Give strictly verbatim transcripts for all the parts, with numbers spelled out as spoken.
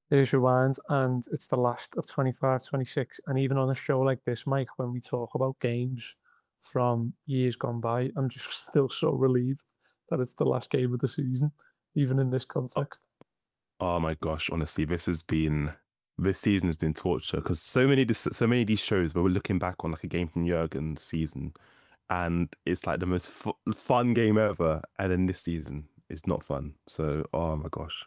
It is rewind, and it's the last of twenty-five, twenty-six. And even on a show like this, Mike, when we talk about games from years gone by, I'm just still so relieved that it's the last game of the season, even in this Oh, context. oh my gosh, honestly, this has been this season has been torture because so many dis- so many of these shows where we're looking back on like a game from Jurgen's season, and it's like the most fu fun game ever, and then this season is not fun. So, oh my gosh,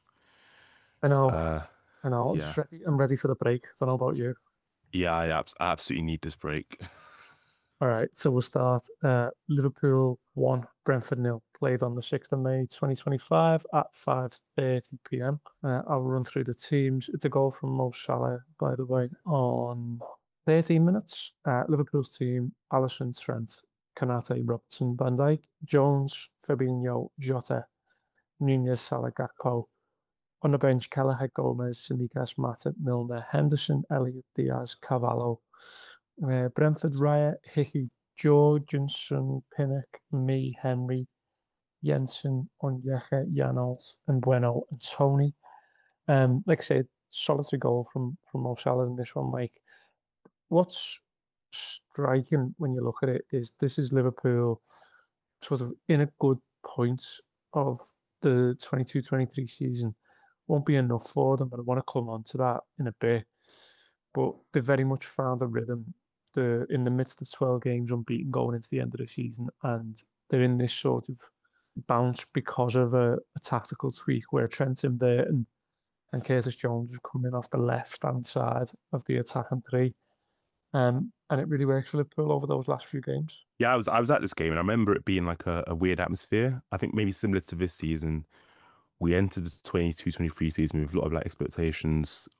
I know, uh, I know. I'm just yeah, ready. I'm ready for the break. I don't know about you. yeah, I, abs I absolutely need this break. All right, so we'll start. Uh, Liverpool one, Brentford nil. Played on the sixth of May, twenty twenty-five at five thirty p m. Uh, I'll run through the teams. It's a goal from Mo Salah, by the way, on thirteen minutes. Uh, Liverpool's team, Alisson, Trent, Kanate, Robertson, Van Dijk, Jones, Fabinho, Jota, Nunez, Salah, Gakpo. On the bench, Kelleher, Gomez, Tsimikas, Matip, Milner, Henderson, Elliott, Diaz, Cavallo. Uh, Brentford, Raya, Hickey, Jorgensen, Pinnock, me, Henry, Jensen, Onyeka, Janos, and Bueno, and Tony. Um, like I said, solitary goal from from Mo Salah in this one, Mike. What's striking when you look at it is this is Liverpool sort of in a good point of the twenty-two twenty-three season. Won't be enough for them, but I want to come on to that in a bit. But they very much found a rhythm. They're in the midst of twelve games unbeaten going into the end of the season, and they're in this sort of bounce because of a, a tactical tweak where Trenton Burton and Curtis Jones was coming off the left hand side of the attacking three. Um, and it really works for Liverpool over those last few games. Yeah, I was I was at this game and I remember it being like a, a weird atmosphere. I think maybe similar to this season. We entered the twenty-two twenty-three season with a lot of like expectations